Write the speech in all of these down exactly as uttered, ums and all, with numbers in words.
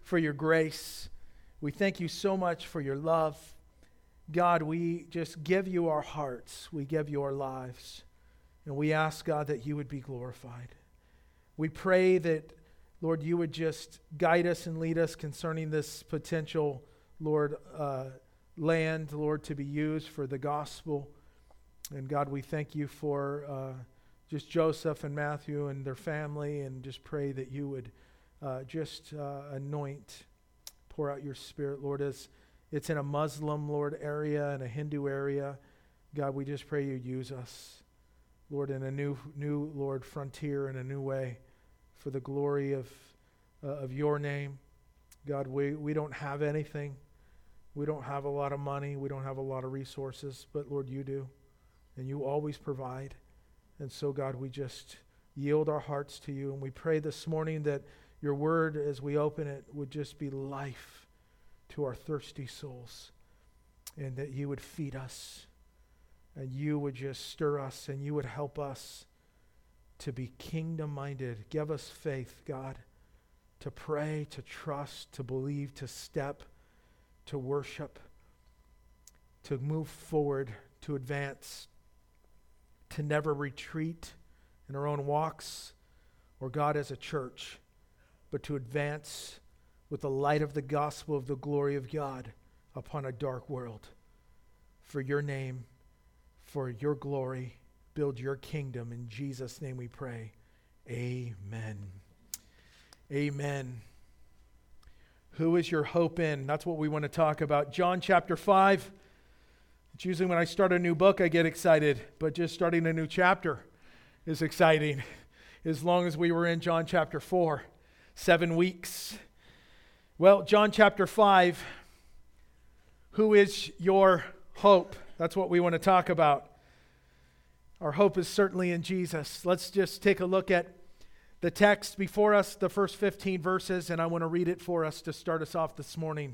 for your grace. We thank you so much for your love. God, we just give you our hearts. We give you our lives. And we ask, God, that you would be glorified. We pray that, Lord, you would just guide us and lead us concerning this potential, Lord, uh, land, Lord, to be used for the gospel. And God, we thank you for uh, just Joseph and Matthew and their family, and just pray that you would uh, just uh, anoint, pour out your Spirit, Lord, as it's in a Muslim, Lord, area and a Hindu area. God, we just pray you use us, Lord, in a new, new Lord, frontier in a new way for the glory of uh, of your name. God, we, we don't have anything. We don't have a lot of money. We don't have a lot of resources, but Lord, you do. And you always provide. And so, God, we just yield our hearts to you. And we pray this morning that your word, as we open it, would just be life to our thirsty souls. And that you would feed us. And you would just stir us. And you would help us to be kingdom-minded. Give us faith, God, to pray, to trust, to believe, to step, to worship, to move forward, to advance, to never retreat in our own walks or God as a church, but to advance with the light of the gospel of the glory of God upon a dark world. For your name, for your glory, build your kingdom. In Jesus' name we pray. Amen. Amen. Who is your hope in? That's what we want to talk about. John chapter five. It's usually when I start a new book I get excited, but just starting a new chapter is exciting. As long as we were in John chapter four, seven weeks. Well, John chapter five, who is your hope? That's what we want to talk about. Our hope is certainly in Jesus. Let's just take a look at the text before us, the first fifteen verses, and I want to read it for us to start us off this morning.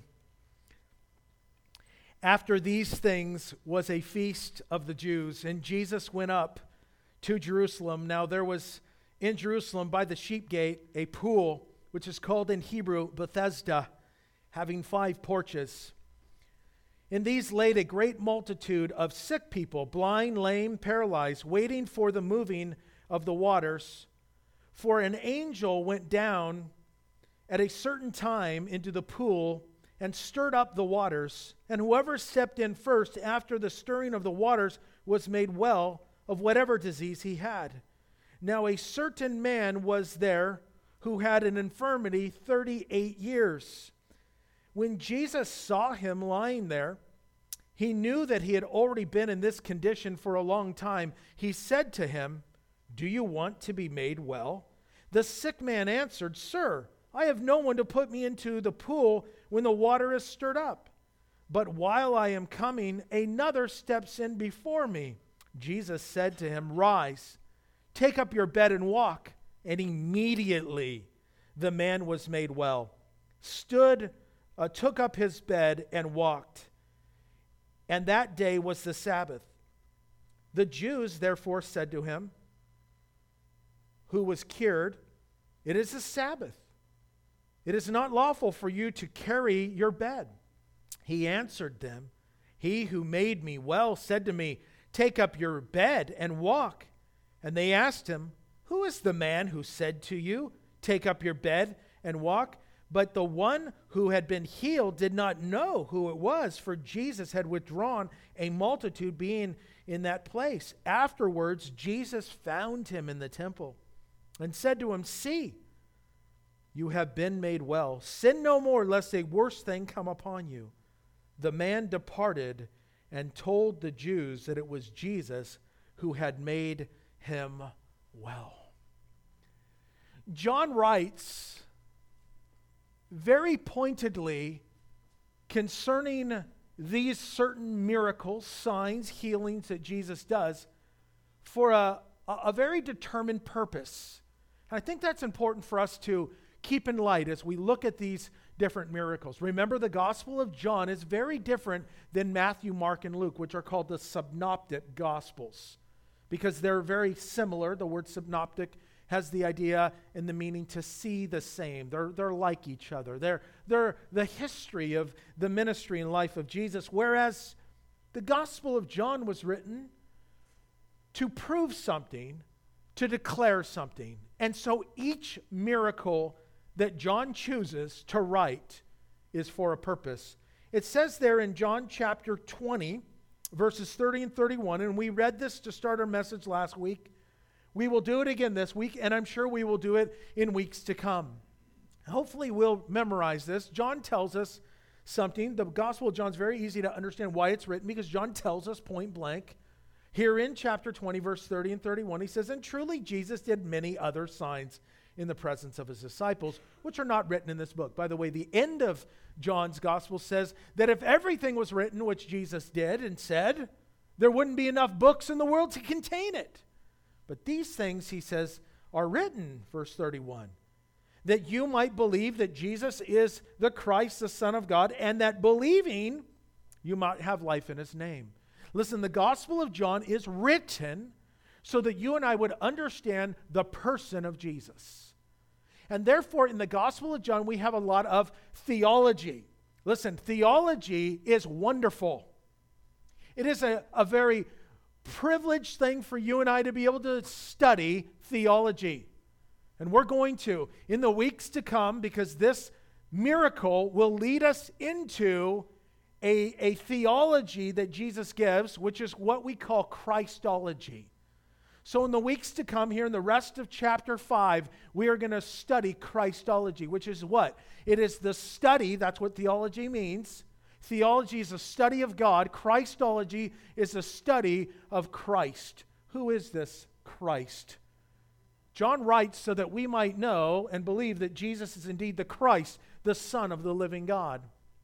After these things was a feast of the Jews, and Jesus went up to Jerusalem. Now there was in Jerusalem by the sheep gate a pool, which is called in Hebrew Bethesda, having five porches. In these laid a great multitude of sick people, blind, lame, paralyzed, waiting for the moving of the waters. For an angel went down at a certain time into the pool and stirred up the waters. And whoever stepped in first after the stirring of the waters was made well of whatever disease he had. Now a certain man was there who had an infirmity thirty-eight years. When Jesus saw him lying there, he knew that he had already been in this condition for a long time. He said to him, "Do you want to be made well?" The sick man answered, "Sir, I have no one to put me into the pool when the water is stirred up. But while I am coming, another steps in before me." Jesus said to him, "Rise, take up your bed and walk." And immediately the man was made well, stood, uh, took up his bed and walked. And that day was the Sabbath. The Jews therefore said to him, who was cured, "It is the Sabbath. It is not lawful for you to carry your bed." He answered them, "He who made me well said to me, 'Take up your bed and walk.'" And they asked him, "Who is the man who said to you, 'Take up your bed and walk'?" But the one who had been healed did not know who it was, for Jesus had withdrawn, a multitude being in that place. Afterwards, Jesus found him in the temple and said to him, "See, you have been made well. Sin no more, lest a worse thing come upon you." The man departed and told the Jews that it was Jesus who had made him well. John writes very pointedly concerning these certain miracles, signs, healings that Jesus does for a, a very determined purpose. And I think that's important for us to keep in light as we look at these different miracles. Remember, the Gospel of John is very different than Matthew, Mark, and Luke, which are called the synoptic Gospels, because they're very similar. The word synoptic has the idea and the meaning to see the same. They're, they're like each other. They're, they're the history of the ministry and life of Jesus, whereas the Gospel of John was written to prove something, to declare something. And so each miracle that John chooses to write is for a purpose. It says there in John chapter twenty, verses thirty and thirty-one, and we read this to start our message last week. We will do it again this week, and I'm sure we will do it in weeks to come. Hopefully we'll memorize this. John tells us something. The Gospel of John is very easy to understand why it's written, because John tells us point blank. Here in chapter twenty, verse thirty and thirty-one, he says, "And truly Jesus did many other signs in the presence of his disciples, which are not written in this book." By the way, the end of John's Gospel says that if everything was written which Jesus did and said, there wouldn't be enough books in the world to contain it. But these things, he says, are written, verse thirty-one, that you might believe that Jesus is the Christ, the Son of God, and that believing you might have life in his name. Listen, the Gospel of John is written so that you and I would understand the person of Jesus. And therefore, in the Gospel of John, we have a lot of theology. Listen, theology is wonderful. It is a, a very privileged thing for you and I to be able to study theology. And we're going to in the weeks to come, because this miracle will lead us into a, a theology that Jesus gives, which is what we call Christology. So in the weeks to come here in the rest of chapter five, we are going to study Christology, which is what? It is the study, that's what theology means. Theology is a study of God. Christology is a study of Christ. Who is this Christ? John writes so that we might know and believe that Jesus is indeed the Christ, the Son of the living God.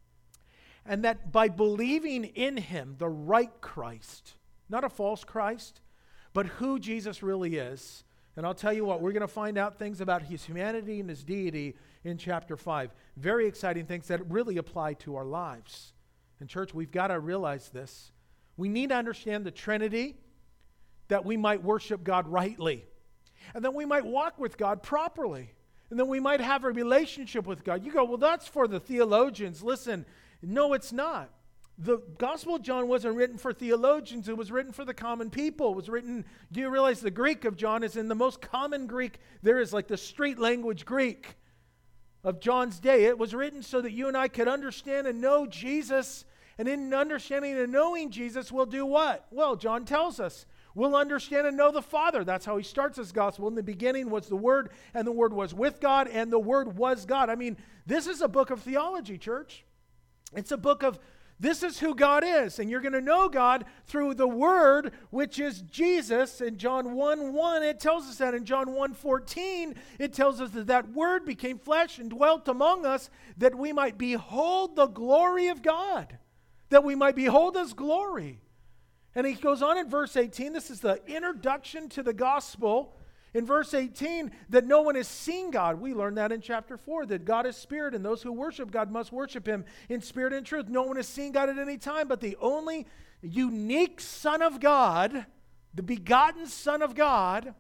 And that by believing in him, the right Christ, not a false Christ, but who Jesus really is. And I'll tell you what, we're going to find out things about his humanity and his deity in chapter five. Very exciting things that really apply to our lives. And church, we've got to realize this. We need to understand the Trinity, that we might worship God rightly. And that we might walk with God properly. And then we might have a relationship with God. You go, well, that's for the theologians. Listen, no, it's not. The Gospel of John wasn't written for theologians. It was written for the common people. It was written, do you realize the Greek of John is in the most common Greek there is, like the street language Greek of John's day. It was written so that you and I could understand and know Jesus. And in understanding and knowing Jesus, we'll do what? Well, John tells us. We'll understand and know the Father. That's how he starts his gospel. In the beginning was the Word, and the Word was with God, and the Word was God. I mean, this is a book of theology, church. It's a book of this is who God is, and you're going to know God through the Word, which is Jesus. In John one one, it tells us that. In John one fourteen, it tells us that that Word became flesh and dwelt among us, that we might behold the glory of God, that we might behold his glory. And he goes on in verse eighteen, this is the introduction to the gospel. In verse eighteen, that no one has seen God. We learned that in chapter four, that God is spirit, and those who worship God must worship him in spirit and truth. No one has seen God at any time, but the only unique Son of God, the begotten Son of God,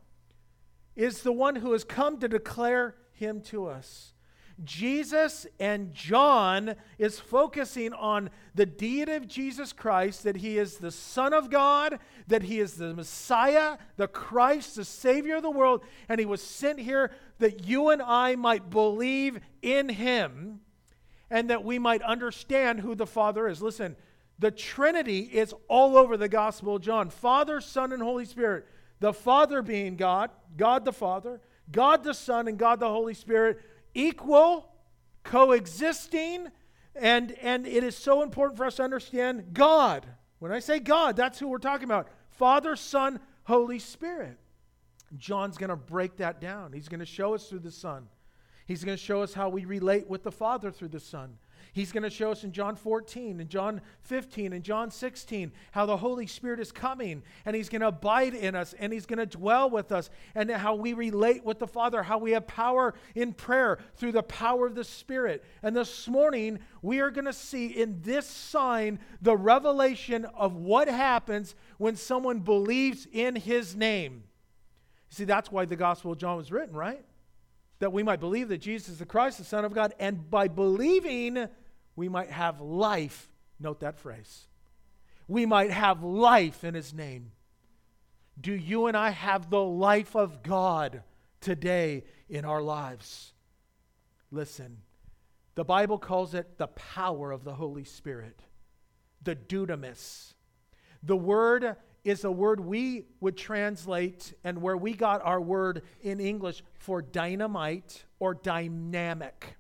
is the one who has come to declare him to us. Jesus and John is focusing on the deity of Jesus Christ, that he is the Son of God, that he is the Messiah, the Christ, the Savior of the world, and he was sent here that you and I might believe in him and that we might understand who the Father is. Listen, the Trinity is all over the Gospel of John. Father, Son, and Holy Spirit. The Father being God, God the Father, God the Son, and God the Holy Spirit, equal, coexisting, and, and it is so important for us to understand God. When I say God, that's who we're talking about. Father, Son, Holy Spirit. John's going to break that down. He's going to show us through the Son. He's going to show us how we relate with the Father through the Son. He's going to show us in John fourteen, and John fifteen, and John sixteen, how the Holy Spirit is coming, and he's going to abide in us, and he's going to dwell with us, and how we relate with the Father, how we have power in prayer through the power of the Spirit. And this morning, we are going to see in this sign the revelation of what happens when someone believes in his name. See, that's why the Gospel of John was written, right? That we might believe that Jesus is the Christ, the Son of God, and by believing, we might have life. Note that phrase. We might have life in his name. Do you and I have the life of God today in our lives? Listen, the Bible calls it the power of the Holy Spirit, the dunamis. The word is a word we would translate, and where we got our word in English for dynamite or dynamic.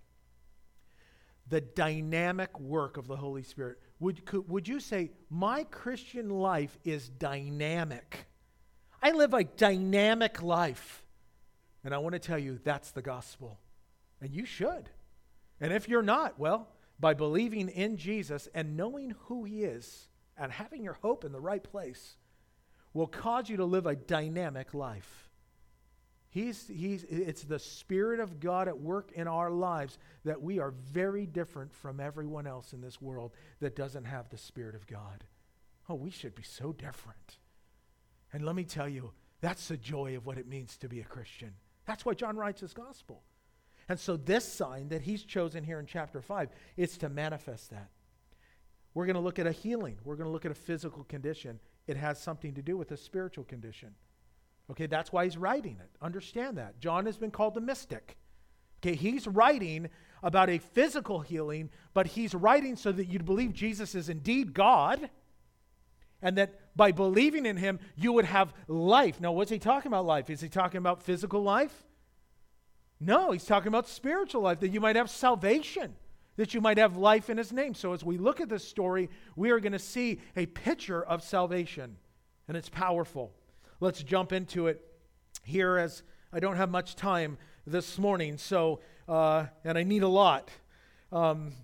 The dynamic work of the Holy Spirit. Would, could, would you say, my Christian life is dynamic? I live a dynamic life. And I want to tell you, that's the gospel. And you should. And if you're not, well, by believing in Jesus and knowing who he is and having your hope in the right place will cause you to live a dynamic life. He's, he's, it's the Spirit of God at work in our lives that we are very different from everyone else in this world that doesn't have the Spirit of God. Oh, we should be so different. And let me tell you, that's the joy of what it means to be a Christian. That's why John writes his gospel. And so this sign that he's chosen here in chapter five is to manifest that. We're going to look at a healing. We're going to look at a physical condition. It has something to do with a spiritual condition. Okay, that's why he's writing it. Understand that. John has been called the mystic. Okay, he's writing about a physical healing, but he's writing so that you'd believe Jesus is indeed God, and that by believing in him, you would have life. Now, what's he talking about life? Is he talking about physical life? No, he's talking about spiritual life, that you might have salvation, that you might have life in his name. So as we look at this story, we are going to see a picture of salvation, and it's powerful. Let's jump into it here, as I don't have much time this morning, so uh, and I need a lot. Um,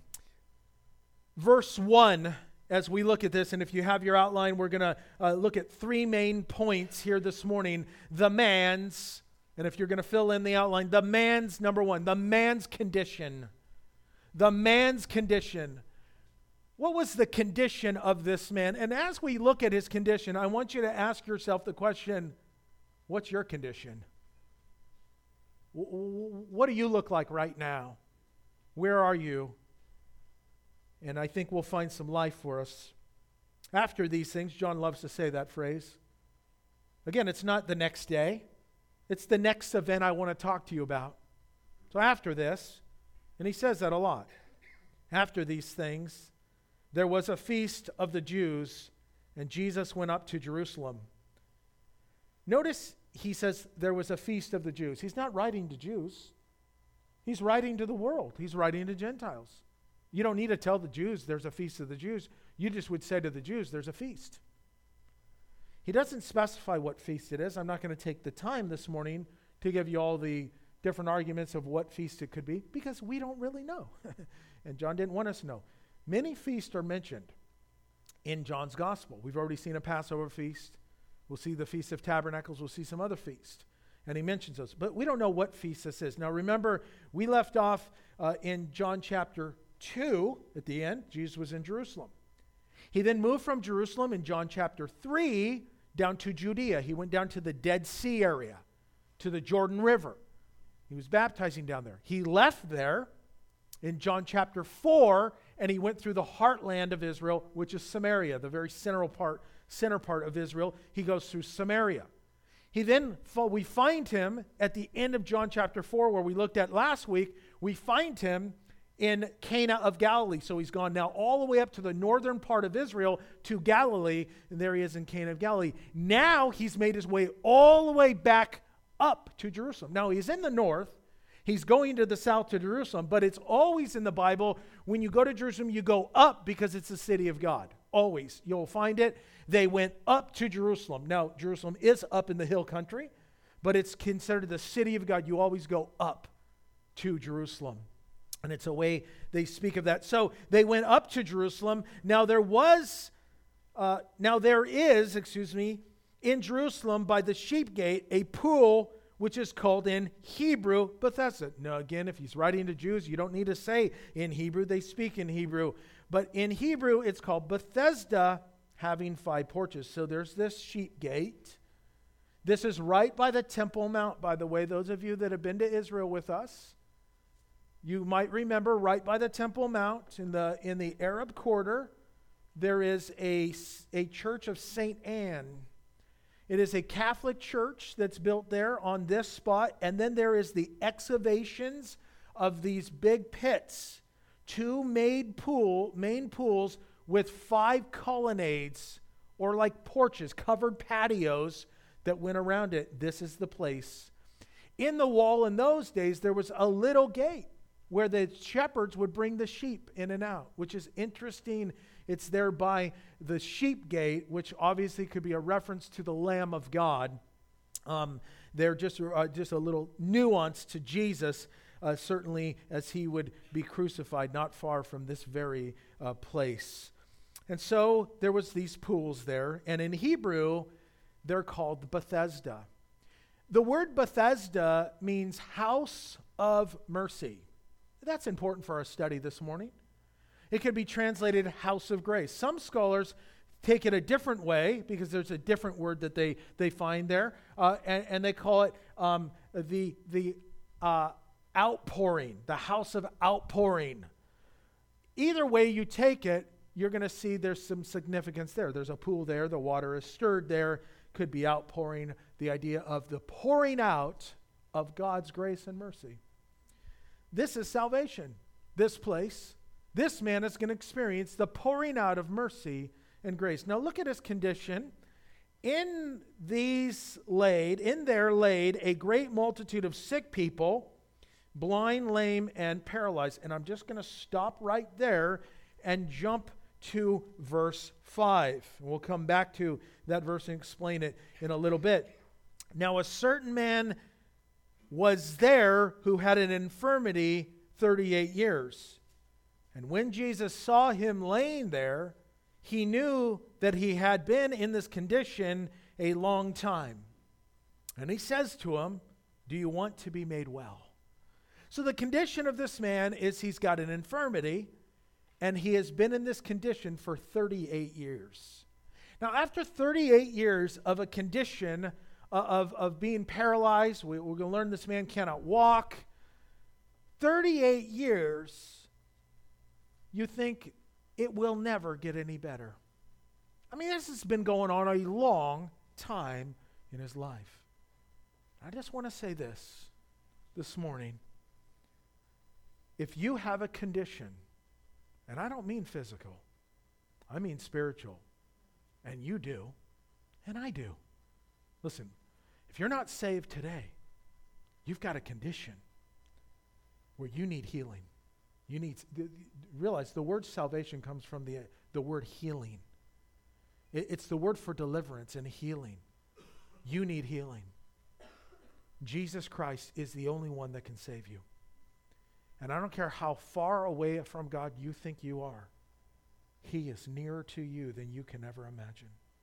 verse one, as we look at this, and if you have your outline, we're going to uh, look at three main points here this morning. The man's, and if you're going to fill in the outline, the man's, number one, the man's condition. The man's condition. What was the condition of this man? And as we look at his condition, I want you to ask yourself the question, what's your condition? What do you look like right now? Where are you? And I think we'll find some life for us. After these things, John loves to say that phrase. Again, it's not the next day. It's the next event I want to talk to you about. So after this, and he says that a lot. After these things, there was a feast of the Jews, and Jesus went up to Jerusalem. Notice he says there was a feast of the Jews. He's not writing to Jews. He's writing to the world. He's writing to Gentiles. You don't need to tell the Jews there's a feast of the Jews. You just would say to the Jews, there's a feast. He doesn't specify what feast it is. I'm not going to take the time this morning to give you all the different arguments of what feast it could be, because we don't really know. And John didn't want us to know. Many feasts are mentioned in John's gospel. We've already seen a Passover feast. We'll see the Feast of Tabernacles. We'll see some other feasts. And he mentions those. But we don't know what feast this is. Now remember, we left off uh, in John chapter two at the end. Jesus was in Jerusalem. He then moved from Jerusalem in John chapter three down to Judea. He went down to the Dead Sea area, to the Jordan River. He was baptizing down there. He left there in John chapter four, and he went through the heartland of Israel, which is Samaria, the very central part, center part of Israel. He goes through Samaria. He then, we find him at the end of John chapter four, where we looked at last week, we find him in Cana of Galilee. So he's gone now all the way up to the northern part of Israel to Galilee, and there he is in Cana of Galilee. Now he's made his way all the way back up to Jerusalem. Now he's in the north. He's going to the south to Jerusalem, but it's always in the Bible, when you go to Jerusalem, you go up because it's the city of God. Always. You'll find it. They went up to Jerusalem. Now, Jerusalem is up in the hill country, but it's considered the city of God. You always go up to Jerusalem. And it's a way they speak of that. So they went up to Jerusalem. Now there was, uh, now there is, excuse me, in Jerusalem by the sheep gate, a pool which is called in Hebrew Bethesda. Now again, if he's writing to Jews, you don't need to say in Hebrew. They speak in Hebrew. But in Hebrew, it's called Bethesda, having five porches. So there's this sheep gate. This is right by the Temple Mount, by the way. Those of you that have been to Israel with us, you might remember right by the Temple Mount in the in the Arab quarter, there is a, a church of Saint Anne. It is a Catholic church that's built there on this spot, and then there is the excavations of these big pits, two made pool, main pools with five colonnades, or like porches, covered patios that went around it. This is the place. In the wall in those days, there was a little gate where the shepherds would bring the sheep in and out, which is interesting. It's there by the sheep gate, which obviously could be a reference to the Lamb of God. Um, they're just, uh, just a little nuance to Jesus, uh, certainly as he would be crucified not far from this very uh, place. And so there was these pools there, and in Hebrew, they're called Bethesda. The word Bethesda means house of mercy. That's important for our study this morning. It could be translated house of grace. Some scholars take it a different way because there's a different word that they, they find there, uh, and, and they call it um, the, the uh, outpouring, the house of outpouring. Either way you take it, you're going to see there's some significance there. There's a pool there. The water is stirred there. Could be outpouring, the idea of the pouring out of God's grace and mercy. This is salvation. This place, this man is going to experience the pouring out of mercy and grace. Now look at his condition. In these laid, in there laid a great multitude of sick people, blind, lame, and paralyzed. And I'm just going to stop right there and jump to verse five. We'll come back to that verse and explain it in a little bit. Now a certain man was there who had an infirmity thirty-eight years. And when Jesus saw him laying there, he knew that he had been in this condition a long time. And he says to him, "Do you want to be made well?" So the condition of this man is he's got an infirmity, and he has been in this condition for thirty-eight years. Now, after thirty-eight years of a condition uh, of, of being paralyzed, we, we're going to learn this man cannot walk. thirty-eight years, you think it will never get any better. I mean, this has been going on a long time in his life. I just want to say this this morning. If you have a condition, and I don't mean physical, I mean spiritual, and you do, and I do. Listen, if you're not saved today, you've got a condition where you need healing. You need, realize the word salvation comes from the, the word healing. It, it's the word for deliverance and healing. You need healing. Jesus Christ is the only one that can save you. And I don't care how far away from God you think you are, he is nearer to you than you can ever imagine.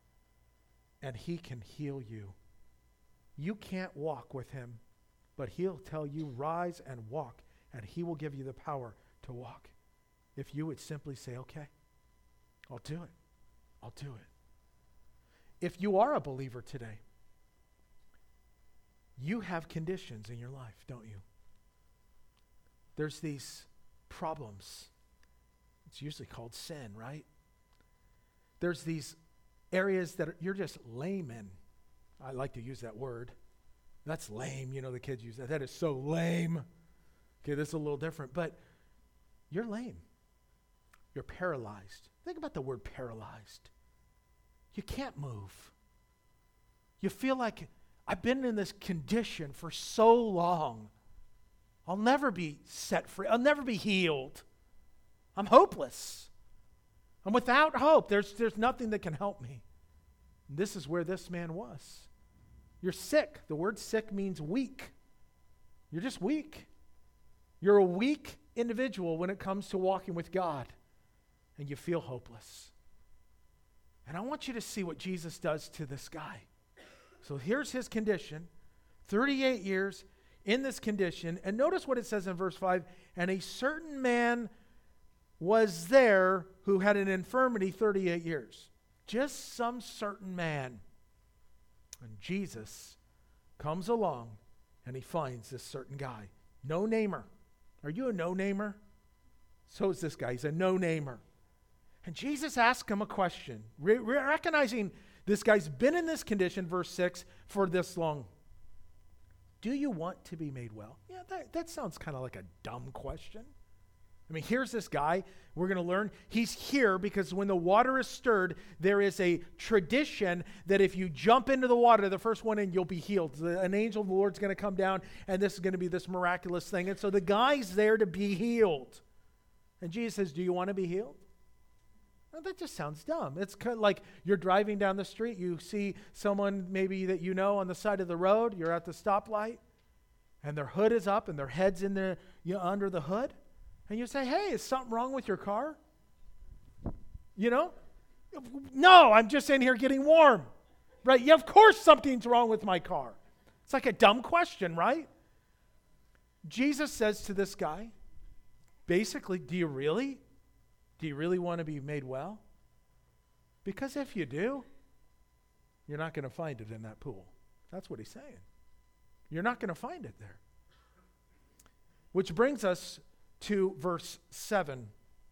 And he can heal you. You can't walk with him, but he'll tell you, rise and walk, and he will give you the power to walk. If you would simply say, okay, I'll do it. I'll do it. If you are a believer today, you have conditions in your life, don't you? There's these problems. It's usually called sin, right? There's these areas that are, you're just lame in. I like to use that word. That's lame. You know, the kids use that. That is so lame. Okay, this is a little different, but you're lame. You're paralyzed. Think about the word paralyzed. You can't move. You feel like, I've been in this condition for so long. I'll never be set free. I'll never be healed. I'm hopeless. I'm without hope. There's, there's nothing that can help me. And this is where this man was. You're sick. The word sick means weak. You're just weak. You're a weak individual when it comes to walking with God. And you feel hopeless. And I want you to see what Jesus does to this guy. So here's his condition. thirty-eight years in this condition. And notice what it says in verse five. And a certain man was there who had an infirmity thirty-eight years. Just some certain man. And Jesus comes along and he finds this certain guy. No-namer. Are you a no-namer? So is this guy. He's a no-namer. And Jesus asks him a question, re- recognizing this guy's been in this condition, verse six, for this long. Do you want to be made well? Yeah, that, that sounds kind of like a dumb question. I mean, here's this guy. We're going to learn. He's here because when the water is stirred, there is a tradition that if you jump into the water, the first one in, you'll be healed. The, an angel of the Lord's going to come down, and this is going to be this miraculous thing. And so the guy's there to be healed. And Jesus says, do you want to be healed? Well, that just sounds dumb. It's kind of like you're driving down the street. You see someone maybe that you know on the side of the road. You're at the stoplight, and their hood is up, and their head's in the you know, under the hood. And you say, hey, is something wrong with your car? You know? No, I'm just in here getting warm. Right? Yeah, of course something's wrong with my car. It's like a dumb question, right? Jesus says to this guy, basically, do you really? Do you really want to be made well? Because if you do, you're not going to find it in that pool. That's what he's saying. You're not going to find it there. Which brings us to verse seven,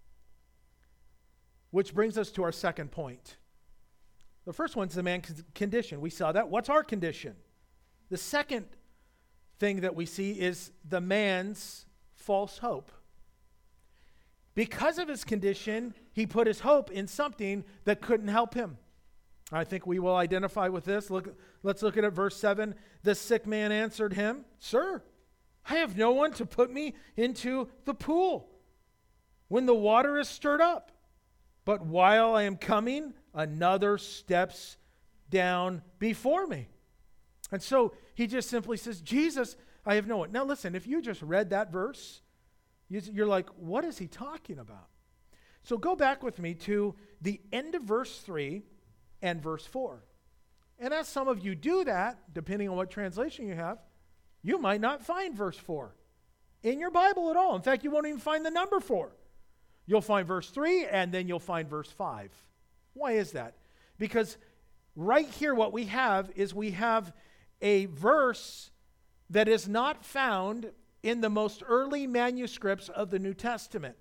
which brings us to our second point. The first one's the man's condition. We saw that. What's our condition? The second thing that we see is the man's false hope. Because of his condition, he put his hope in something that couldn't help him. I think we will identify with this. Look, let's look at it, verse seven. The sick man answered him, Sir, I have no one to put me into the pool when the water is stirred up. But while I am coming, another steps down before me. And so he just simply says, Jesus, I have no one. Now listen, if you just read that verse, you're like, what is he talking about? So go back with me to the end of verse three and verse four. And as some of you do that, depending on what translation you have, you might not find verse four in your Bible at all. In fact, you won't even find the number four. You'll find verse three, and then you'll find verse five. Why is that? Because right here what we have is we have a verse that is not found in the most early manuscripts of the New Testament.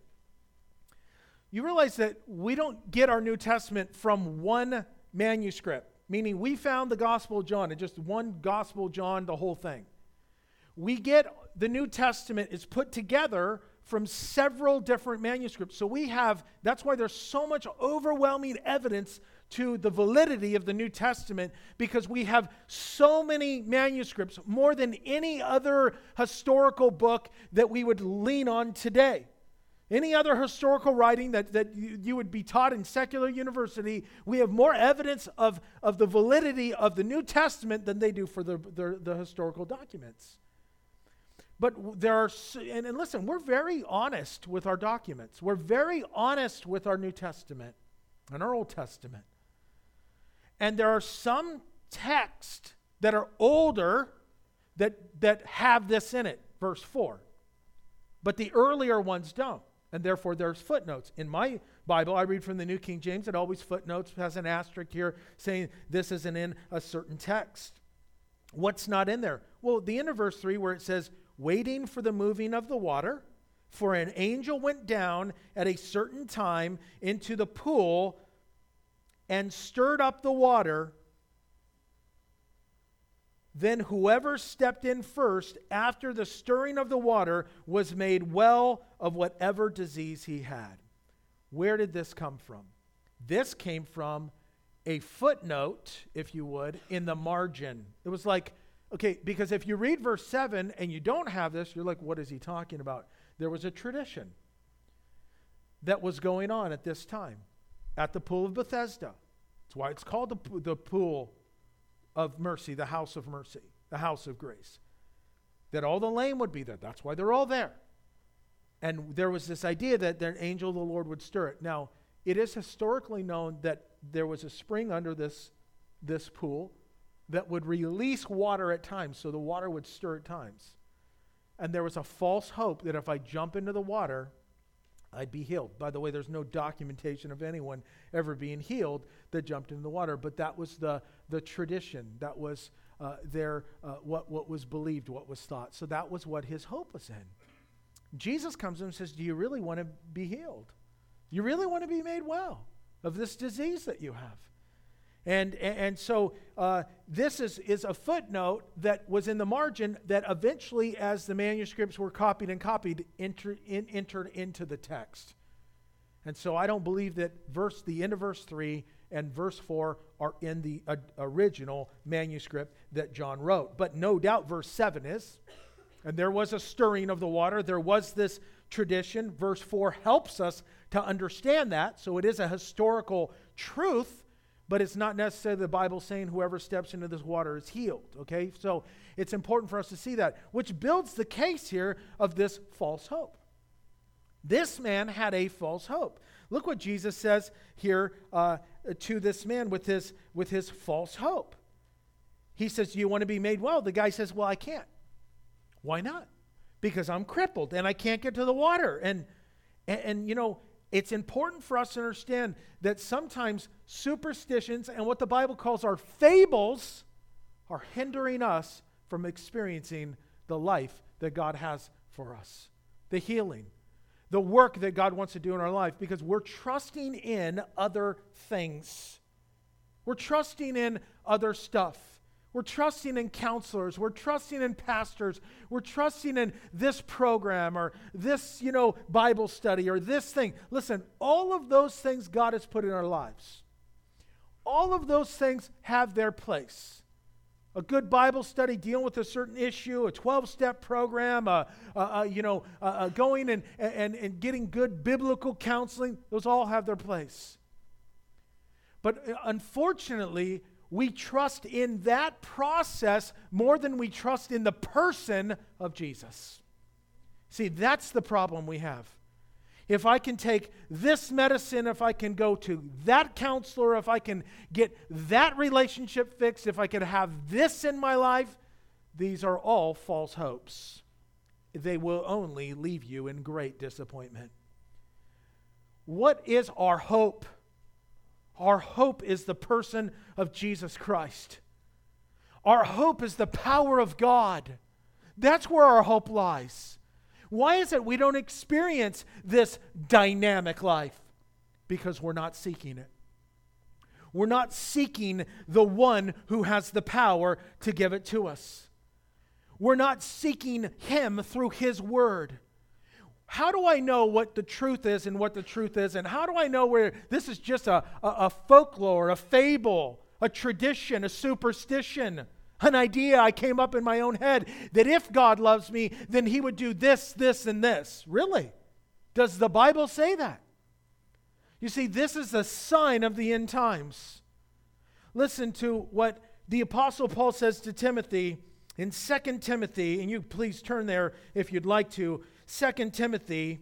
You realize that we don't get our New Testament from one manuscript, meaning we found the Gospel of John, and just one Gospel of John, the whole thing. We get the New Testament is put together from several different manuscripts. So we have, that's why there's so much overwhelming evidence to the validity of the New Testament, because we have so many manuscripts, more than any other historical book that we would lean on today. Any other historical writing that, that you, you would be taught in secular university, we have more evidence of, of the validity of the New Testament than they do for the, the, the historical documents. But there are, and, and listen, we're very honest with our documents. We're very honest with our New Testament and our Old Testament. And there are some texts that are older that, that have this in it, verse four. But the earlier ones don't. And therefore there's footnotes. In my Bible, I read from the New King James. It always footnotes, has an asterisk here saying this isn't in a certain text. What's not in there? Well, the end of verse three where it says, waiting for the moving of the water, for an angel went down at a certain time into the pool and stirred up the water. Then whoever stepped in first after the stirring of the water was made well of whatever disease he had. Where did this come from? This came from a footnote, if you would, in the margin. It was like, okay, because if you read verse seven and you don't have this, you're like, what is he talking about? There was a tradition that was going on at this time at the pool of Bethesda. That's why it's called the, the pool of mercy, the house of mercy, the house of grace. That all the lame would be there. That's why they're all there. And there was this idea that an angel of the Lord would stir it. Now, it is historically known that there was a spring under this, this pool that would release water at times, so the water would stir at times. And there was a false hope that if I jump into the water, I'd be healed. By the way, there's no documentation of anyone ever being healed that jumped into the water, but that was the, the tradition. That was uh, their, uh, what, what was believed, what was thought. So that was what his hope was in. Jesus comes to him and says, do you really want to be healed? You really want to be made well of this disease that you have? And, and, and so uh, this is, is a footnote that was in the margin that eventually, as the manuscripts were copied and copied, enter, in, entered into the text. And so I don't believe that verse, the end of verse three and verse four are in the uh, original manuscript that John wrote. But no doubt verse seven is. And there was a stirring of the water. There was this tradition. Verse four helps us to understand that. So it is a historical truth. But it's not necessarily the Bible saying whoever steps into this water is healed, okay? So it's important for us to see that, which builds the case here of this false hope. This man had a false hope. Look what Jesus says here uh, to this man with his, with his false hope. He says, do you want to be made well? The guy says, well, I can't. Why not? Because I'm crippled and I can't get to the water. And, and, and you know, it's important for us to understand that sometimes superstitions and what the Bible calls our fables are hindering us from experiencing the life that God has for us, the healing, the work that God wants to do in our life, because we're trusting in other things. We're trusting in other stuff. We're trusting in counselors. We're trusting in pastors. We're trusting in this program or this, you know, Bible study or this thing. Listen, all of those things God has put in our lives, all of those things have their place. A good Bible study dealing with a certain issue, a twelve-step program, uh, uh, uh, you know, uh, uh, going and, and, and getting good biblical counseling, those all have their place. But uh, unfortunately, we trust in that process more than we trust in the person of Jesus. See, that's the problem we have. If I can take this medicine, if I can go to that counselor, if I can get that relationship fixed, if I can have this in my life, these are all false hopes. They will only leave you in great disappointment. What is our hope? Our hope is the person of Jesus Christ. Our hope is the power of God. That's where our hope lies. Why is it we don't experience this dynamic life? Because we're not seeking it. We're not seeking the one who has the power to give it to us. We're not seeking Him through His Word. How do I know what the truth is and what the truth is? And how do I know where this is just a, a, a folklore, a fable, a tradition, a superstition, an idea I came up in my own head that if God loves me, then He would do this, this, and this? Really? Does the Bible say that? You see, this is a sign of the end times. Listen to what the Apostle Paul says to Timothy in Second Timothy, and you please turn there if you'd like to. Second Timothy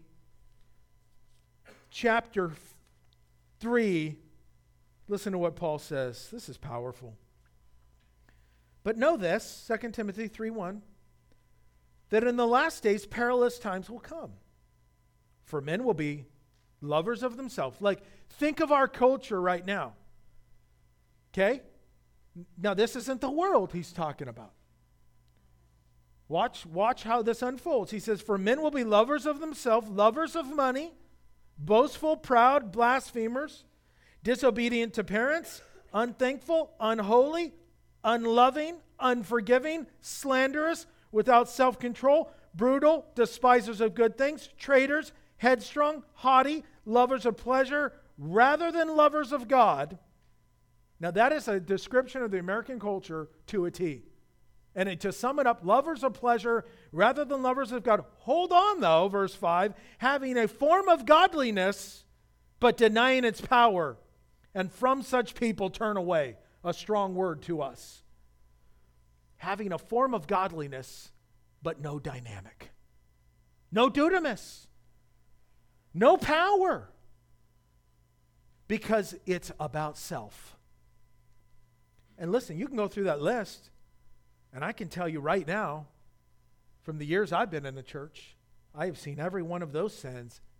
chapter three. Listen to what Paul says. This is powerful. But know this, Second Timothy three one, that in the last days perilous times will come. For men will be lovers of themselves. Like, think of our culture right now. Okay? Now, this isn't the world he's talking about. Watch, watch how this unfolds. He says, for men will be lovers of themselves, lovers of money, boastful, proud, blasphemers, disobedient to parents, unthankful, unholy, unloving, unforgiving, slanderous, without self-control, brutal, despisers of good things, traitors, headstrong, haughty, lovers of pleasure rather than lovers of God. Now that is a description of the American culture to a T. And it, to sum it up, lovers of pleasure rather than lovers of God. Hold on though, verse five, having a form of godliness, but denying its power. And from such people turn away. A strong word to us. Having a form of godliness, but no dynamic. No dunamis. No power. Because it's about self. And listen, you can go through that list. And I can tell you right now, from the years I've been in the church, I have seen every one of those sins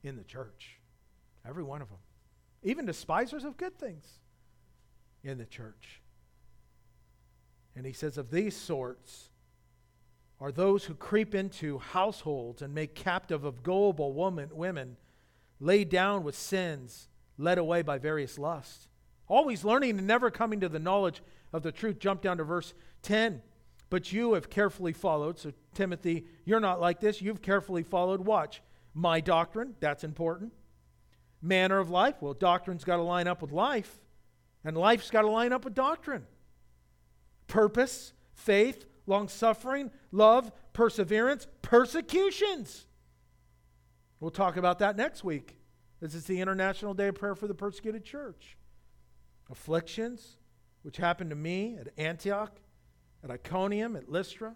in the church. Every one of them. Even despisers of good things in the church. And he says, of these sorts are those who creep into households and make captive of gullible woman, women, laid down with sins, led away by various lusts. Always learning and never coming to the knowledge of the truth. Jump down to verse ten. But you have carefully followed. So Timothy, you're not like this. You've carefully followed. Watch. My doctrine. That's important. Manner of life. Well, doctrine's got to line up with life. And life's got to line up with doctrine. Purpose, faith, long-suffering, love, perseverance, persecutions. We'll talk about that next week. This is the International Day of Prayer for the Persecuted Church. Afflictions, which happened to me at Antioch, at Iconium, at Lystra.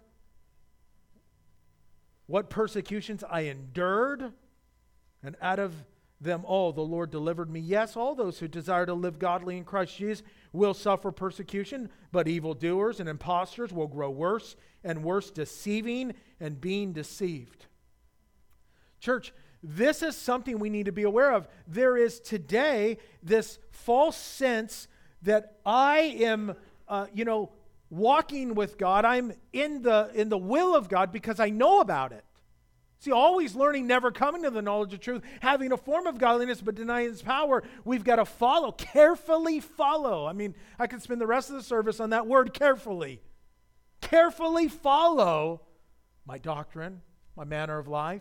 What persecutions I endured, and out of them all the Lord delivered me. Yes, all those who desire to live godly in Christ Jesus will suffer persecution, but evildoers and impostors will grow worse and worse, deceiving and being deceived. Church, this is something we need to be aware of. There is today this false sense that I am, uh, you know, walking with God. I'm in the in the will of God because I know about it. See, always learning, never coming to the knowledge of truth, having a form of godliness but denying its power. We've got to follow, carefully follow. I mean, I could spend the rest of the service on that word, carefully. Carefully follow my doctrine, my manner of life,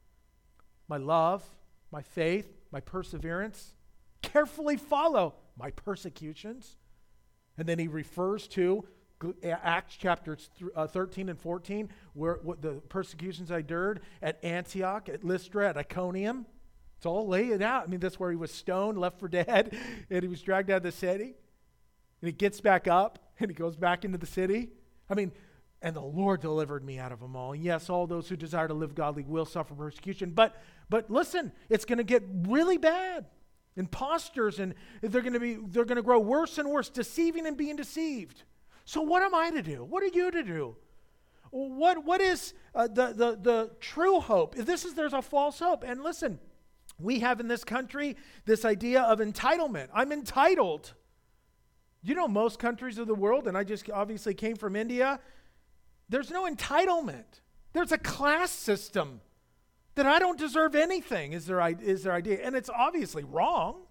my love, my faith, my perseverance. Carefully follow my persecutions. And then he refers to Acts chapters thirteen and fourteen, where what the persecutions I endured at Antioch, at Lystra, at Iconium. It's all laid out. I mean, that's where he was stoned, left for dead, and he was dragged out of the city. And he gets back up, and he goes back into the city. I mean, and the Lord delivered me out of them all. And yes, all those who desire to live godly will suffer persecution. But but listen, it's going to get really bad. Imposters, and they're going to be they're going to grow worse and worse, deceiving and being deceived. So what am I to do? What are you to do? What what is uh, the, the the true hope? If this is there's a false hope. And listen, we have in this country this idea of entitlement. I'm entitled. You know, most countries of the world, and I just obviously came from India, there's no entitlement. There's a class system that I don't deserve anything is their, is their idea. And it's obviously wrong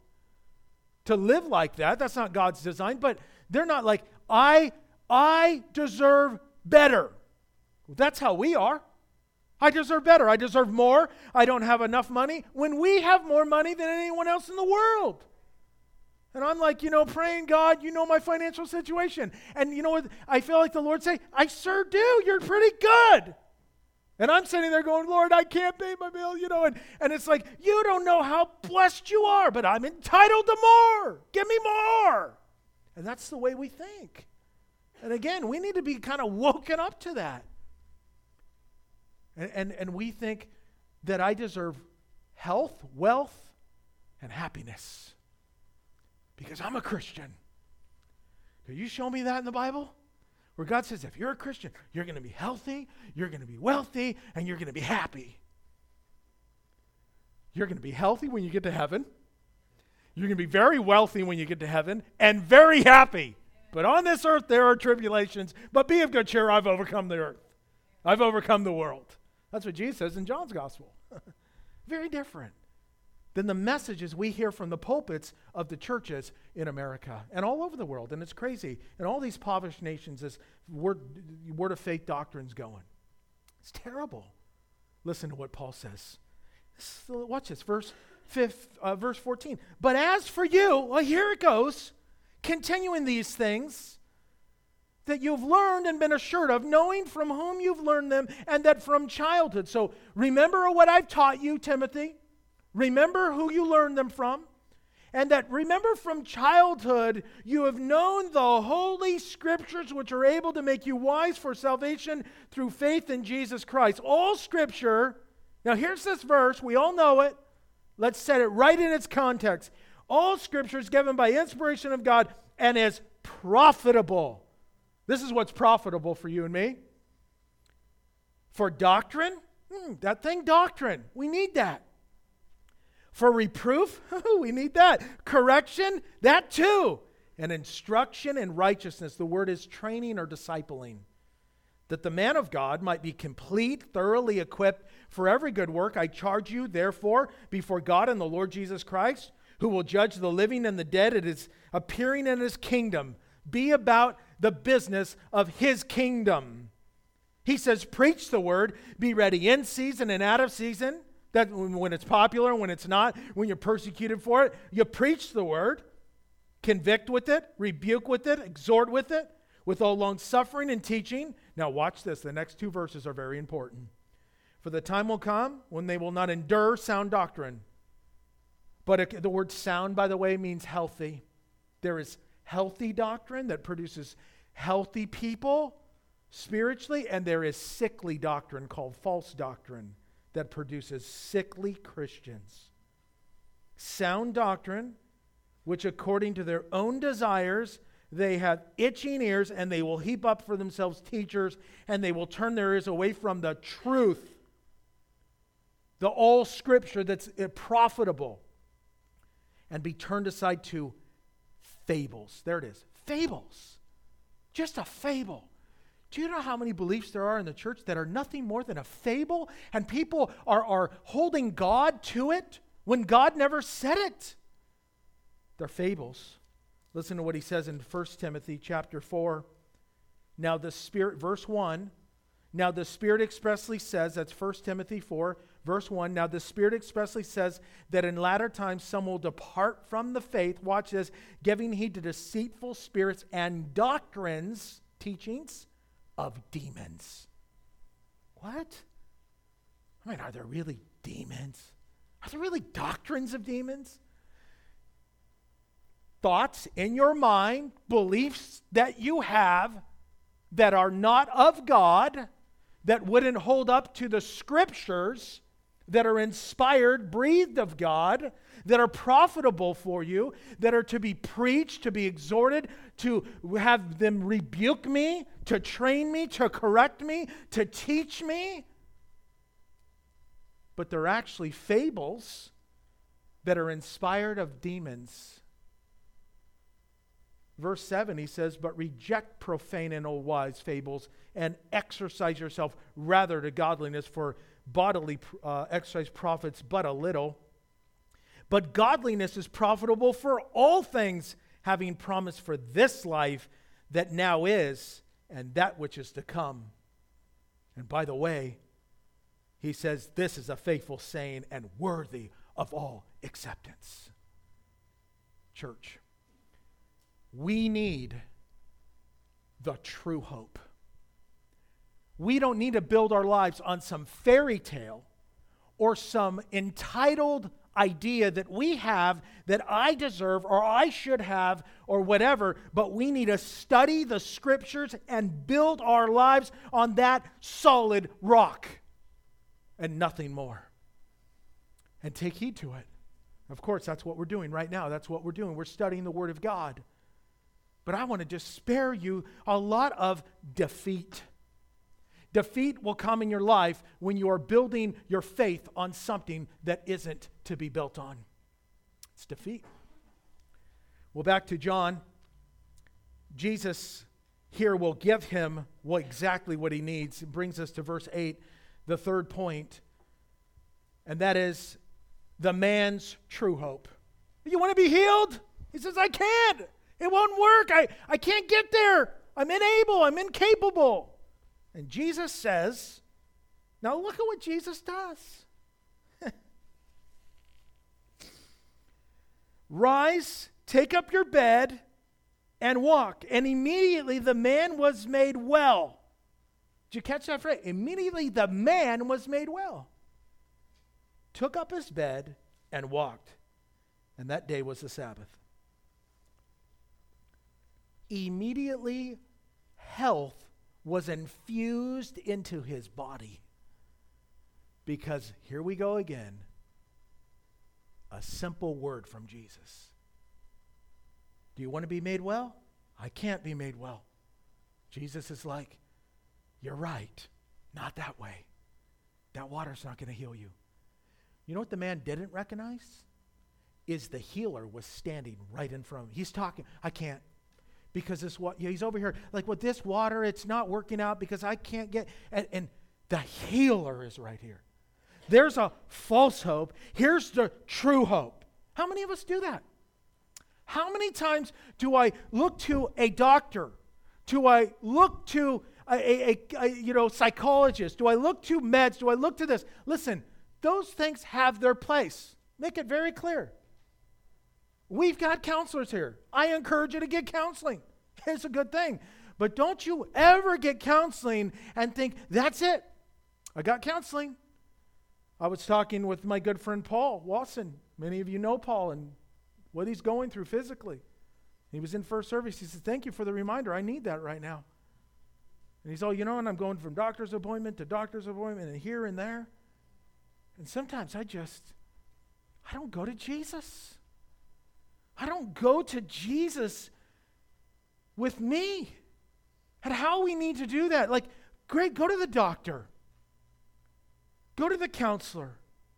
to live like that. That's not God's design. But they're not like, I I deserve better. That's how we are. I deserve better. I deserve more. I don't have enough money. When we have more money than anyone else in the world. And I'm like, you know, praying, God, you know my financial situation. And you know what? I feel like the Lord say, I sure do. You're pretty good. And I'm sitting there going, Lord, I can't pay my bill, you know. And, and it's like, you don't know how blessed you are, but I'm entitled to more. Give me more. And that's the way we think. And again, we need to be kind of woken up to that. And, and, and we think that I deserve health, wealth, and happiness because I'm a Christian. Can you show me that in the Bible? Where God says, if you're a Christian, you're going to be healthy, you're going to be wealthy, and you're going to be happy. You're going to be healthy when you get to heaven. You're going to be very wealthy when you get to heaven, and very happy. But on this earth there are tribulations, but be of good cheer, I've overcome the earth. I've overcome the world. That's what Jesus says in John's gospel. Very different than the messages we hear from the pulpits of the churches in America and all over the world. And it's crazy. And all these impoverished nations, this word, word of faith doctrine's going. It's terrible. Listen to what Paul says. Watch this, verse, fifth, uh, verse fourteen. But as for you, well, here it goes. Continue in these things that you've learned and been assured of, knowing from whom you've learned them, and that from childhood. So remember what I've taught you, Timothy. Remember who you learned them from. And that remember from childhood you have known the holy scriptures which are able to make you wise for salvation through faith in Jesus Christ. All scripture, now here's this verse, we all know it. Let's set it right in its context. All scripture is given by inspiration of God and is profitable. This is what's profitable for you and me. For doctrine, hmm, that thing doctrine, we need that. For reproof, we need that. Correction, that too. And instruction in righteousness, the word is training or discipling. That the man of God might be complete, thoroughly equipped for every good work. I charge you, therefore, before God and the Lord Jesus Christ, who will judge the living and the dead at his appearing in his kingdom. Be about the business of his kingdom. He says, preach the word, be ready in season and out of season. That when it's popular, when it's not, when you're persecuted for it, you preach the word, convict with it, rebuke with it, exhort with it, with all long suffering and teaching. Now watch this, the next two verses are very important. For the time will come when they will not endure sound doctrine. But it, the word sound, by the way, means healthy. There is healthy doctrine that produces healthy people spiritually, and there is sickly doctrine called false doctrine that produces sickly Christians. Sound doctrine, which according to their own desires, they have itching ears, and they will heap up for themselves teachers, and they will turn their ears away from the truth, the all scripture that's profitable, and be turned aside to fables. There it is. Fables. Just a fable. Do you know how many beliefs there are in the church that are nothing more than a fable? And people are, are holding God to it when God never said it. They're fables. Listen to what he says in First Timothy chapter four. Now the Spirit, verse one. Now the Spirit expressly says, that's First Timothy four, verse one. Now the Spirit expressly says that in latter times some will depart from the faith. Watch this. Giving heed to deceitful spirits and doctrines, teachings of demons. What? I mean, are there really demons? Are there really doctrines of demons? Thoughts in your mind, beliefs that you have that are not of God, that wouldn't hold up to the scriptures, that are inspired, breathed of God, that are profitable for you, that are to be preached, to be exhorted, to have them rebuke me, to train me, to correct me, to teach me. But they're actually fables that are inspired of demons. Verse seven, he says, but reject profane and old wise fables and exercise yourself rather to godliness, for bodily uh, exercise profits but a little. But godliness is profitable for all things, having promise for this life that now is and that which is to come. And by the way, he says this is a faithful saying and worthy of all acceptance. Church, we need the true hope. We don't need to build our lives on some fairy tale or some entitled idea that we have that I deserve or I should have or whatever, but we need to study the scriptures and build our lives on that solid rock and nothing more. And take heed to it. Of course, that's what we're doing right now. That's what we're doing. We're studying the Word of God. But I want to just spare you a lot of defeat. Defeat will come in your life when you are building your faith on something that isn't to be built on. It's defeat. Well, back to John. Jesus here will give him what, exactly what he needs. It brings us to verse eight, the third point, and that is the man's true hope. You want to be healed? He says, I can't. It won't work. I, I can't get there. I'm unable. I'm incapable. And Jesus says, now look at what Jesus does. Rise, take up your bed, and walk. And immediately the man was made well. Did you catch that phrase? Immediately the man was made well. Took up his bed and walked. And that day was the Sabbath. Immediately health was infused into his body. Because here we go again. A simple word from Jesus. Do you want to be made well? I can't be made well. Jesus is like, you're right. Not that way. That water's not going to heal you. You know what the man didn't recognize? is the healer was standing right in front of him. He's talking, I can't. Because this what yeah, he's over here. Like with this water, it's not working out because I can't get, and, and the healer is right here. There's a false hope. Here's the true hope. How many of us do that? How many times do I look to a doctor? Do I look to a, a, a, a you know psychologist? Do I look to meds? Do I look to this? Listen, those things have their place. Make it very clear. We've got counselors here. I encourage you to get counseling. It's a good thing. But don't you ever get counseling and think, that's it. I got counseling. I was talking with my good friend Paul Watson. Many of you know Paul and what he's going through physically. He was in first service. He said, thank you for the reminder. I need that right now. And he's all, you know, and I'm going from doctor's appointment to doctor's appointment and here and there. And sometimes I just, I don't go to Jesus. I don't go to Jesus with me. And how we need to do that. Like, great, go to the doctor. Go to the counselor.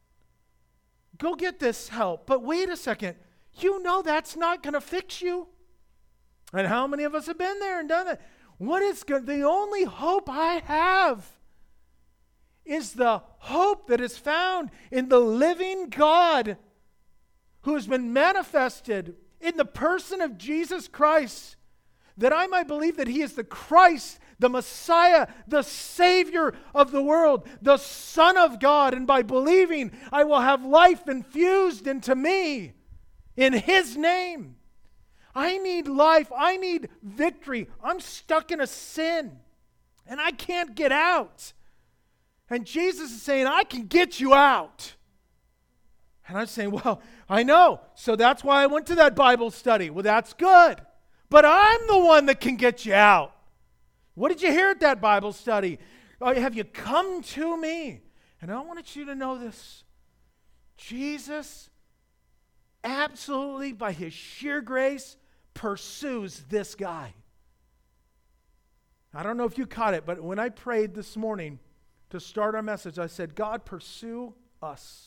Go get this help. But wait a second. You know that's not going to fix you. And how many of us have been there and done it? What is good? The only hope I have is the hope that is found in the living God who has been manifested in the person of Jesus Christ, that I might believe that he is the Christ, the Messiah, the Savior of the world, the Son of God, and by believing I will have life infused into me in his name. I need life. I need victory. I'm stuck in a sin, and I can't get out. And Jesus is saying, I can get you out. And I'm saying, well, I know. So that's why I went to that Bible study. Well, that's good. But I'm the one that can get you out. What did you hear at that Bible study? Oh, have you come to me? And I wanted you to know this. Jesus absolutely, by his sheer grace, pursues this guy. I don't know if you caught it, but when I prayed this morning to start our message, I said, God, pursue us.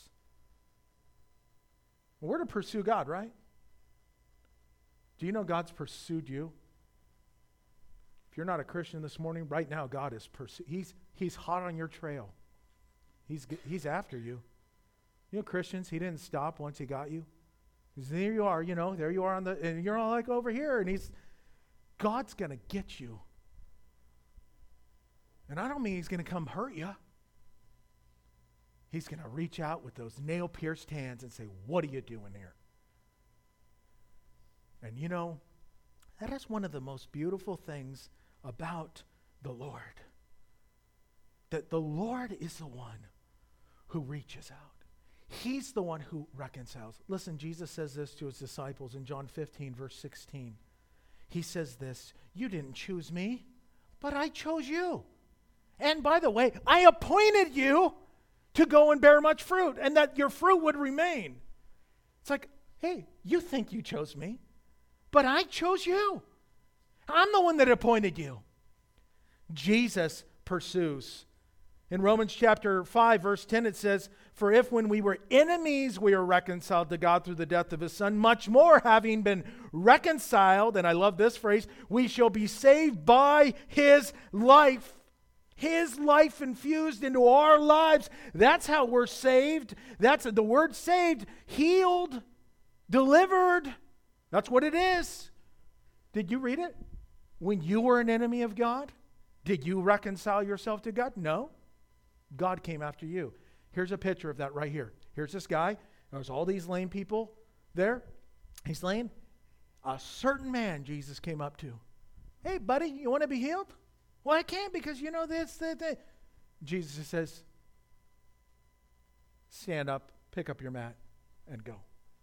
We're to pursue God, right? Do you know God's pursued you? If you're not a Christian this morning, right now God is pursuing. He's He's hot on your trail. He's He's after you. You know, Christians, he didn't stop once he got you. He's, there you are, you know, there you are on the, and you're all like over here, and he's, God's gonna get you. And I don't mean he's gonna come hurt you. He's going to reach out with those nail-pierced hands and say, what are you doing here? And you know, that is one of the most beautiful things about the Lord. That the Lord is the one who reaches out. He's the one who reconciles. Listen, Jesus says this to his disciples in John fifteen, verse sixteen. He says this, you didn't choose me, but I chose you. And by the way, I appointed you to go and bear much fruit, and that your fruit would remain. It's like, hey, you think you chose me, but I chose you. I'm the one that appointed you. Jesus pursues. In Romans chapter five, verse ten, it says, for if when we were enemies, we were reconciled to God through the death of his Son, much more having been reconciled, and I love this phrase, we shall be saved by his life. His life infused into our lives. That's how we're saved. That's the word saved, healed, delivered. That's what it is. Did you read it? When you were an enemy of God, did you reconcile yourself to God? No. God came after you. Here's a picture of that right here. Here's this guy. There's all these lame people there. He's lame. A certain man Jesus came up to. Hey, buddy, you want to be healed? Well, I can't because you know this, that, that. Jesus says, stand up, pick up your mat, and go.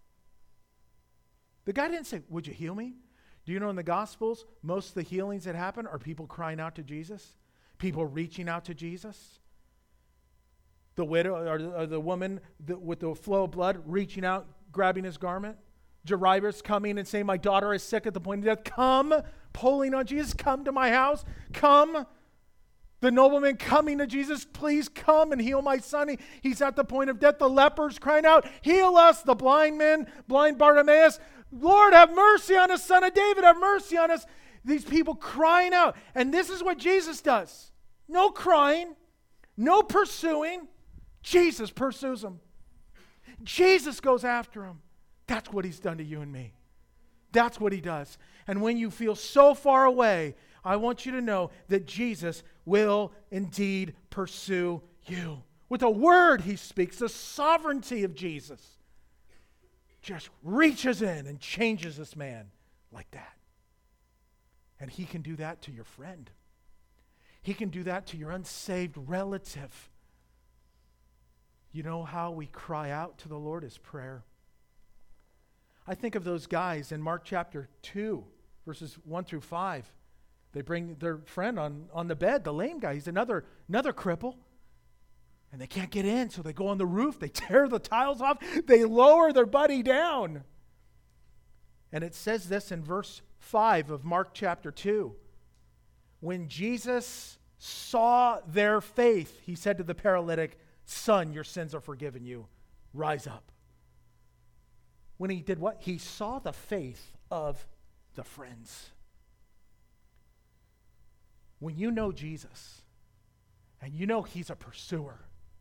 The guy didn't say, would you heal me? Do you know in the Gospels, most of the healings that happen are people crying out to Jesus, people reaching out to Jesus. The widow or the, or the woman the, with the flow of blood reaching out, grabbing his garment. Jairus coming and saying, my daughter is sick at the point of death. Come, pulling on Jesus, come to my house. Come. The nobleman coming to Jesus, please come and heal my son. He, he's at the point of death. The lepers crying out, heal us. The blind men, blind Bartimaeus, Lord, have mercy on us, son of David, have mercy on us. These people crying out. And this is what Jesus does. No crying, no pursuing. Jesus pursues them. Jesus goes after them. That's what he's done to you and me. That's what he does. And when you feel so far away, I want you to know that Jesus will indeed pursue you. With a word he speaks, the sovereignty of Jesus just reaches in and changes this man like that. And he can do that to your friend. He can do that to your unsaved relative. You know how we cry out to the Lord is prayer. I think of those guys in Mark chapter two, verses one through five. They bring their friend on, on the bed, the lame guy. He's another, another cripple. And they can't get in, so they go on the roof. They tear the tiles off. They lower their buddy down. And it says this in verse five of Mark chapter two. When Jesus saw their faith, he said to the paralytic, son, your sins are forgiven you. Rise up. When he did what? He saw the faith of the friends. When you know Jesus, and you know he's a pursuer,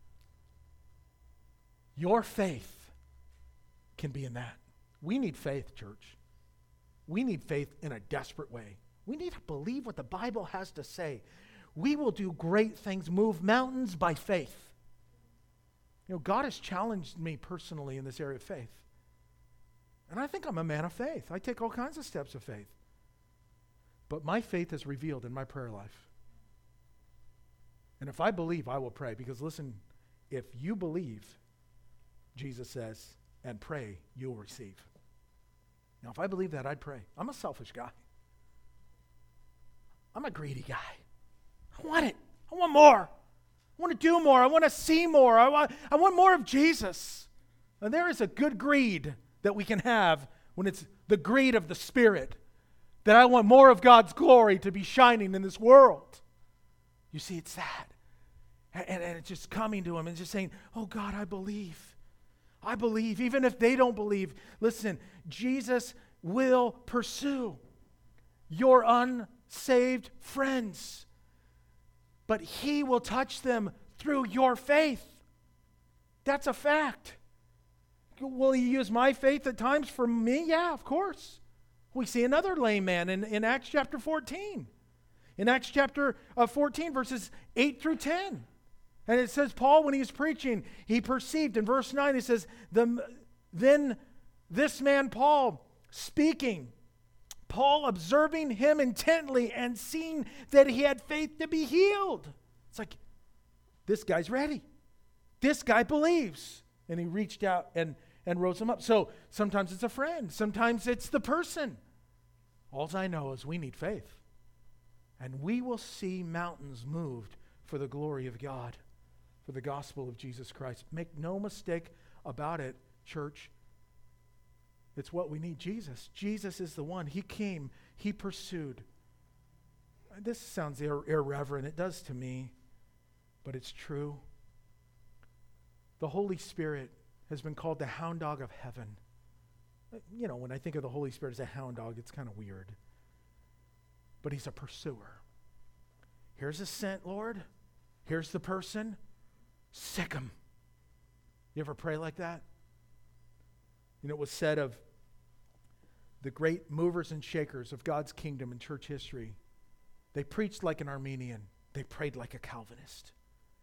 your faith can be in that. We need faith, church. We need faith in a desperate way. We need to believe what the Bible has to say. We will do great things, move mountains by faith. You know, God has challenged me personally in this area of faith. And I think I'm a man of faith. I take all kinds of steps of faith. But my faith is revealed in my prayer life. And if I believe, I will pray. Because listen, if you believe, Jesus says, and pray, you'll receive. Now, if I believe that, I'd pray. I'm a selfish guy. I'm a greedy guy. I want it. I want more. I want to do more. I want to see more. I want, I want more of Jesus. And there is a good greed that we can have when it's the greed of the Spirit, that I want more of God's glory to be shining in this world. You see, it's that. And, and, and it's just coming to him and just saying, oh God, I believe. I believe. Even if they don't believe, listen, Jesus will pursue your unsaved friends. But he will touch them through your faith. That's a fact. Will he use my faith at times for me? Yeah, of course. We see another lame man in, in Acts chapter fourteen. In Acts chapter uh, fourteen, verses eight through ten. And it says, Paul, when he's preaching, he perceived. In verse nine, he says, the, then this man Paul speaking, Paul observing him intently and seeing that he had faith to be healed. It's like, this guy's ready. This guy believes. And he reached out and, and rose him up. So sometimes it's a friend. Sometimes it's the person. All I know is we need faith. And we will see mountains moved for the glory of God, for the gospel of Jesus Christ. Make no mistake about it, church. It's what we need, Jesus. Jesus is the one. He came. He pursued. This sounds ir- irreverent. It does to me, but it's true. The Holy Spirit has been called the hound dog of heaven. You know, when I think of the Holy Spirit as a hound dog, it's kind of weird. But he's a pursuer. Here's a scent, Lord. Here's the person. Sick 'em. You ever pray like that? You know, it was said of the great movers and shakers of God's kingdom in church history. They preached like an Arminian. They prayed like a Calvinist.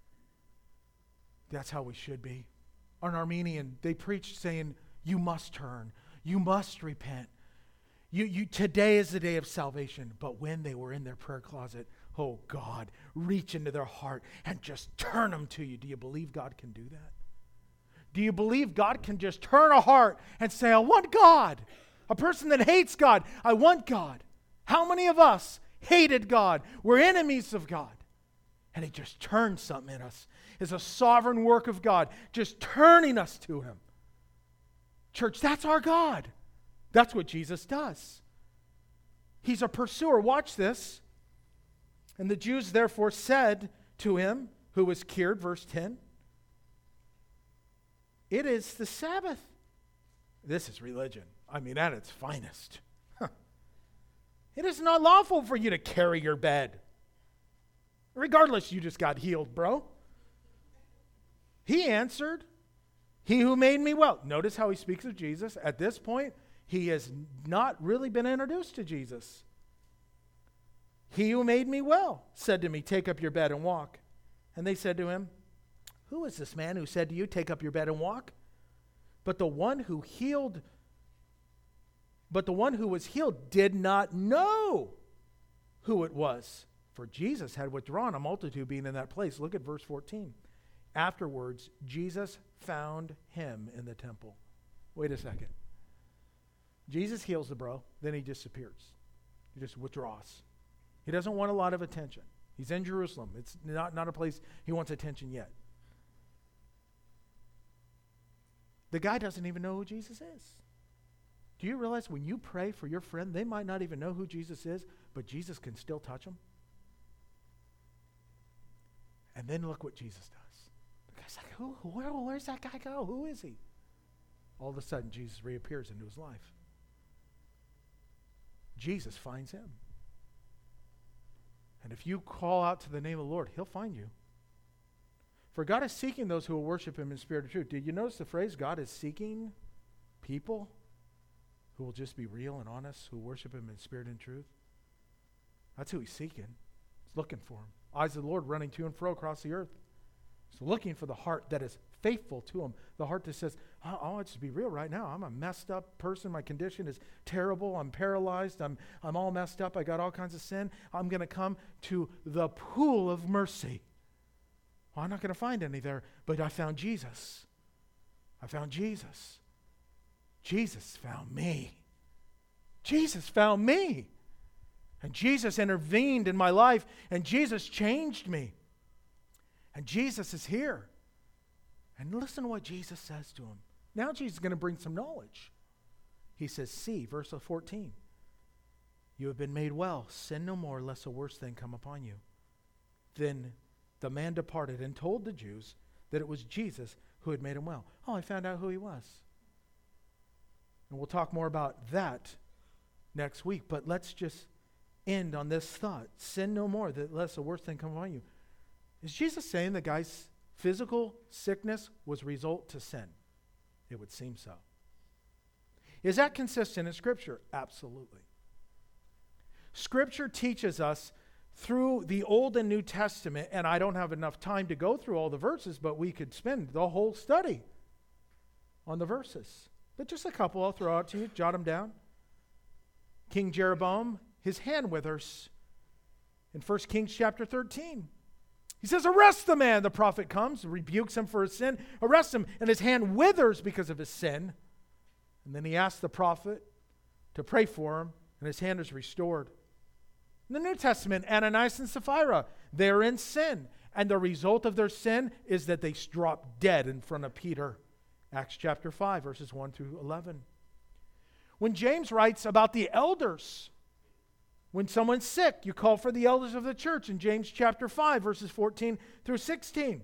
That's how we should be. An Arminian, they preached saying, you must turn. You must repent. You, you, today is the day of salvation. But when they were in their prayer closet, oh God, reach into their heart and just turn them to you. Do you believe God can do that? Do you believe God can just turn a heart and say, I want God? A person that hates God, I want God. How many of us hated God? We're enemies of God. And he just turned something in us. It's a sovereign work of God, just turning us to him. Church, that's our God. That's what Jesus does. He's a pursuer. Watch this. And the Jews therefore said to him, who was cured, verse ten, it is the Sabbath. This is religion. I mean, at its finest. Huh. It is not lawful for you to carry your bed. Regardless, you just got healed, bro. He answered, he who made me well. Notice how he speaks of Jesus. At this point, he has not really been introduced to Jesus. He who made me well said to me, take up your bed and walk. And they said to him, who is this man who said to you, take up your bed and walk? But the one who healed, but the one who was healed did not know who it was, for Jesus had withdrawn, a multitude being in that place. Look at verse fourteen. Afterwards, Jesus found him in the temple. Wait a second. Jesus heals the bro, then he disappears. He just withdraws. He doesn't want a lot of attention. He's in Jerusalem. It's not, not a place he wants attention yet. The guy doesn't even know who Jesus is. Do you realize when you pray for your friend, they might not even know who Jesus is, but Jesus can still touch them? And then look what Jesus does. The guy's like, who, where, where's that guy go? Who is he? All of a sudden, Jesus reappears into his life. Jesus finds him. And if you call out to the name of the Lord, he'll find you. For God is seeking those who will worship him in spirit and truth. Did you notice the phrase, God is seeking people who will just be real and honest, who worship him in spirit and truth? That's who he's seeking. He's looking for him. Eyes of the Lord running to and fro across the earth. He's looking for the heart that is faithful to him. The heart that says, oh, I want to be real right now. I'm a messed up person. My condition is terrible. I'm paralyzed. I'm, I'm all messed up. I got all kinds of sin. I'm going to come to the pool of mercy. Well, I'm not going to find any there, but I found Jesus. I found Jesus. Jesus found me. Jesus found me. And Jesus intervened in my life, and Jesus changed me. And Jesus is here. And listen to what Jesus says to him. Now Jesus is going to bring some knowledge. He says, see, verse fourteen, you have been made well. Sin no more, lest a worse thing come upon you. Then the man departed and told the Jews that it was Jesus who had made him well. Oh, I found out who he was. And we'll talk more about that next week. But let's just end on this thought. Sin no more, that lest a worse thing come upon you. Is Jesus saying the guy's physical sickness was a result to sin? It would seem so. Is that consistent in Scripture? Absolutely. Scripture teaches us through the Old and New Testament, and I don't have enough time to go through all the verses, but we could spend the whole study on the verses. But just a couple I'll throw out to you. Jot them down. King Jeroboam, his hand withers. In First Kings chapter thirteen. He says, arrest the man. The prophet comes, rebukes him for his sin. Arrest him, and his hand withers because of his sin. And then he asks the prophet to pray for him, and his hand is restored. In the New Testament, Ananias and Sapphira, they're in sin. And the result of their sin is that they drop dead in front of Peter. Acts chapter five, verses one through eleven. When James writes about the elders, when someone's sick, you call for the elders of the church in James chapter five, verses fourteen through sixteen.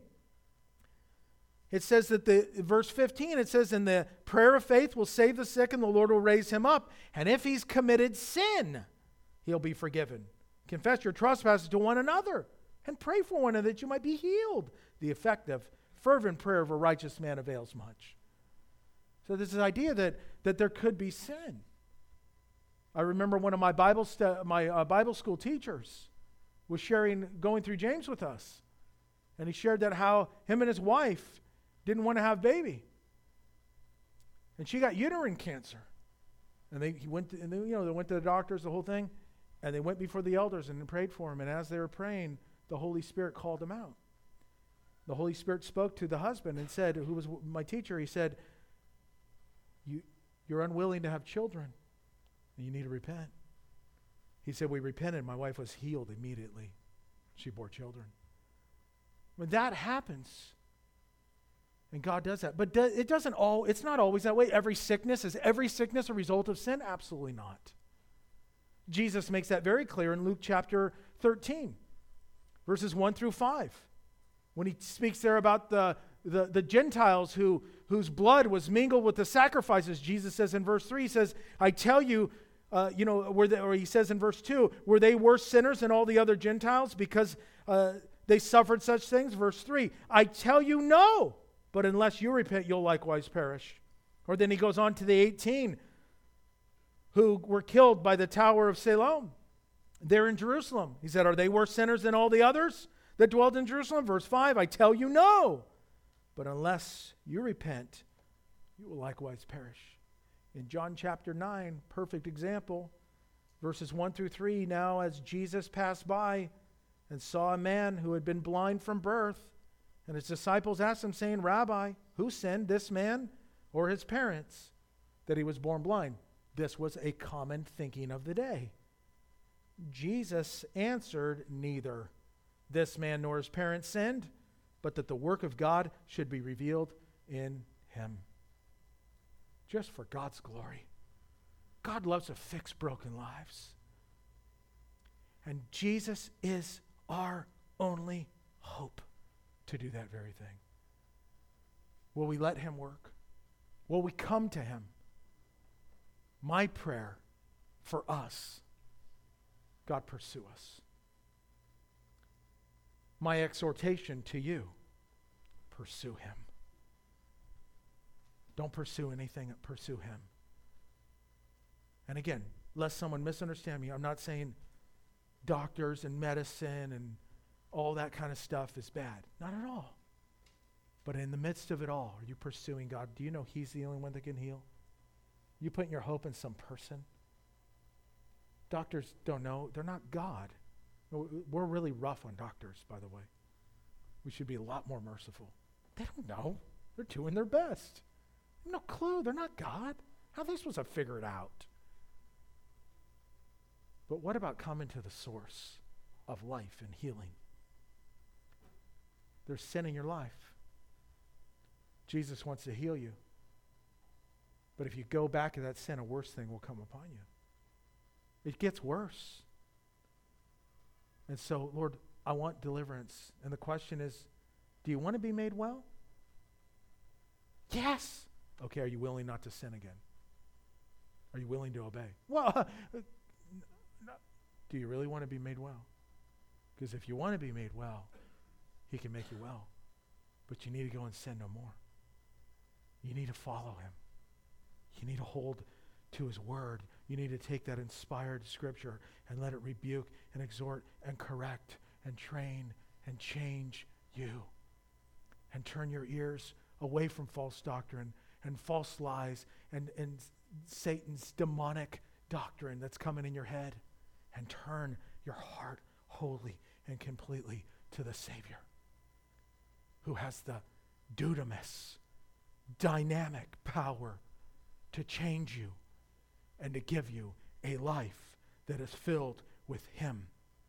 It says that the verse fifteen, it says, and the prayer of faith will save the sick, and the Lord will raise him up. And if he's committed sin, he'll be forgiven. Confess your trespasses to one another and pray for one another that you might be healed. The effective, fervent prayer of a righteous man avails much. So there's this idea that, that there could be sin. I remember one of my Bible stu- my uh, Bible school teachers was sharing, going through James with us. And he shared that how him and his wife didn't want to have baby. And she got uterine cancer. And they he went to, and they, you know, they went to the doctors, the whole thing. And they went before the elders and prayed for him. And as they were praying, the Holy Spirit called him out. The Holy Spirit spoke to the husband and said, who was my teacher, he said, you, you're unwilling to have children. And you need to repent. He said, we repented. My wife was healed immediately. She bore children. When that happens, and God does that, but do, it doesn't all, it's not always that way. Every sickness, is every sickness a result of sin? Absolutely not. Jesus makes that very clear in Luke chapter thirteen. verses one through five. When he speaks there about the, the, the Gentiles who, whose blood was mingled with the sacrifices, Jesus says in verse three, he says, I tell you, uh, you know, where they, or he says in verse two, were they worse sinners than all the other Gentiles because uh, they suffered such things? Verse three, I tell you no, but unless you repent, you'll likewise perish. Or then he goes on to the eighteen who were killed by the Tower of Siloam. They're in Jerusalem. He said, are they worse sinners than all the others that dwelled in Jerusalem? Verse five, I tell you no, but unless you repent, you will likewise perish. In John chapter nine, perfect example, verses one through three, now as Jesus passed by and saw a man who had been blind from birth, and his disciples asked him, saying, Rabbi, who sinned, this man or his parents, that he was born blind? This was a common thinking of the day. Jesus answered, neither this man nor his parents sinned, but that the work of God should be revealed in him. Just for God's glory. God loves to fix broken lives. And Jesus is our only hope to do that very thing. Will we let him work? Will we come to him? My prayer for us, God, pursue us. My exhortation to you, pursue him. Don't pursue anything, pursue him. And again, lest someone misunderstand me, I'm not saying doctors and medicine and all that kind of stuff is bad. Not at all. But in the midst of it all, are you pursuing God? Do you know he's the only one that can heal? You putting your hope in some person? Doctors don't know. They're not God. We're really rough on doctors, by the way. We should be a lot more merciful. They don't know. They're doing their best. No clue. They're not God. How are they supposed to figure it out? But what about coming to the source of life and healing? There's sin in your life. Jesus wants to heal you. But if you go back to that sin, a worse thing will come upon you. It gets worse. And so, Lord, I want deliverance. And the question is, do you want to be made well? Yes. Okay, are you willing not to sin again? Are you willing to obey? Well, do you really want to be made well? Because if you want to be made well, he can make you well. But you need to go and sin no more. You need to follow him. You need to hold to his word. You need to take that inspired scripture and let it rebuke and exhort and correct and train and change you. And turn your ears away from false doctrine and false lies and, and Satan's demonic doctrine that's coming in your head, and turn your heart wholly and completely to the Savior who has the dunamis, dynamic power to change you and to give you a life that is filled with him.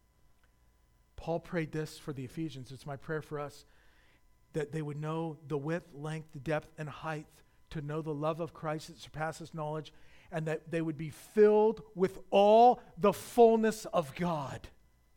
Paul prayed this for the Ephesians. It's my prayer for us, that they would know the width, length, depth, and height, to know the love of Christ that surpasses knowledge, and that they would be filled with all the fullness of God.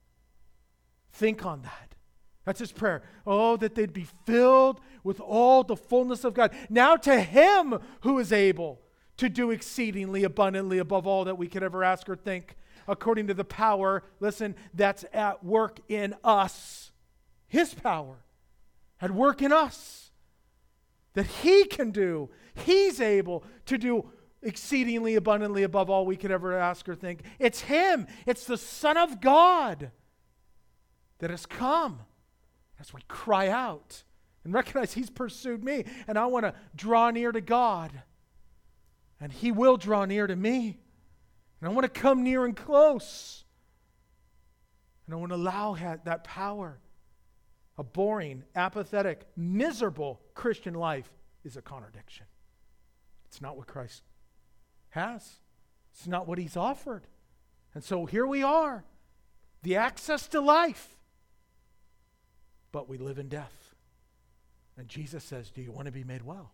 Think on that. That's his prayer. Oh, that they'd be filled with all the fullness of God. Now to him who is able to do exceedingly abundantly above all that we could ever ask or think, according to the power, listen, that's at work in us. His power at work in us. That he can do. He's able to do exceedingly abundantly above all we could ever ask or think. It's him. It's the Son of God that has come. As we cry out and recognize he's pursued me, and I want to draw near to God, and he will draw near to me, and I want to come near and close, and I want to allow that power. A boring, apathetic, miserable Christian life is a contradiction. It's not what Christ has. It's not what he's offered. And so here we are, the access to life, but we live in death. And Jesus says, do you want to be made well?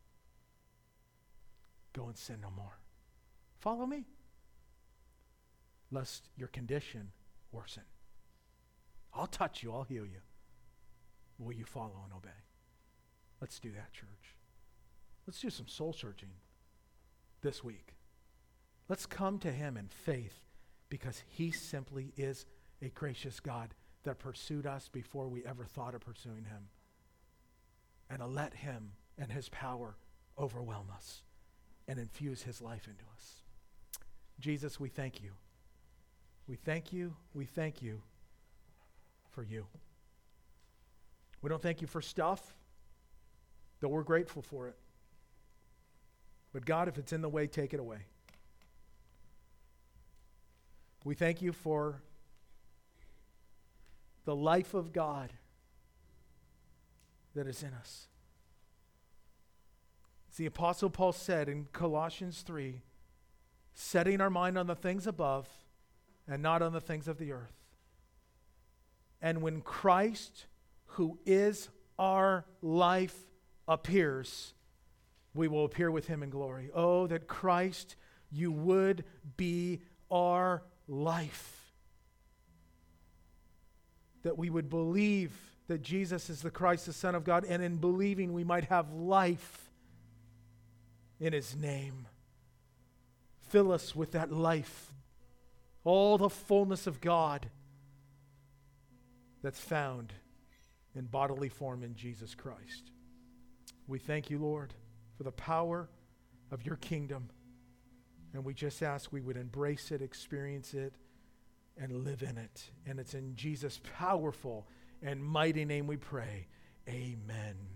Go and sin no more. Follow me, lest your condition worsen. I'll touch you, I'll heal you. Will you follow and obey? Let's do that, church. Let's do some soul searching this week. Let's come to him in faith because he simply is a gracious God that pursued us before we ever thought of pursuing him. And to let him and his power overwhelm us and infuse his life into us. Jesus, we thank you. We thank you, we thank you for you. We don't thank you for stuff, though we're grateful for it. But God, if it's in the way, take it away. We thank you for the life of God that is in us. As the Apostle Paul said in Colossians three, setting our mind on the things above and not on the things of the earth. And when Christ, who is our life, appears, we will appear with him in glory. Oh, that Christ, you would be our life. That we would believe that Jesus is the Christ, the Son of God, and in believing we might have life in his name. Fill us with that life, all the fullness of God that's found in bodily form in Jesus Christ. We thank you, Lord, for the power of your kingdom. And we just ask we would embrace it, experience it, and live in it. And it's in Jesus' powerful and mighty name we pray. Amen.